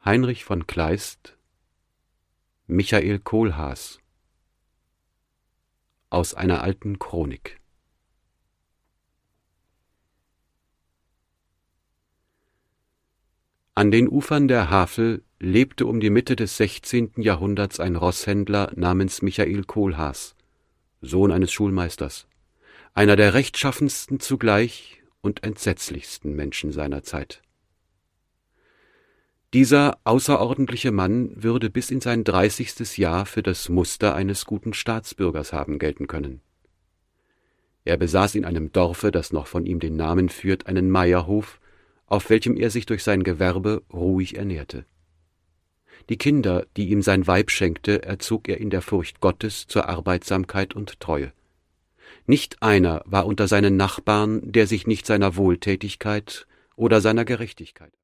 Heinrich von Kleist, Michael Kohlhaas. Aus einer alten Chronik. An den Ufern der Havel lebte um die Mitte des 16. Jahrhunderts ein Roßhändler namens Michael Kohlhaas, Sohn eines Schulmeisters, einer der rechtschaffensten zugleich und entsetzlichsten Menschen seiner Zeit. Dieser außerordentliche Mann würde bis in sein 30. Jahr für das Muster eines guten Staatsbürgers haben gelten können. Er besaß in einem Dorfe, das noch von ihm den Namen führt, einen Meierhof, auf welchem er sich durch sein Gewerbe ruhig ernährte. Die Kinder, die ihm sein Weib schenkte, erzog er in der Furcht Gottes zur Arbeitsamkeit und Treue. Nicht einer war unter seinen Nachbarn, der sich nicht seiner Wohltätigkeit oder seiner Gerechtigkeit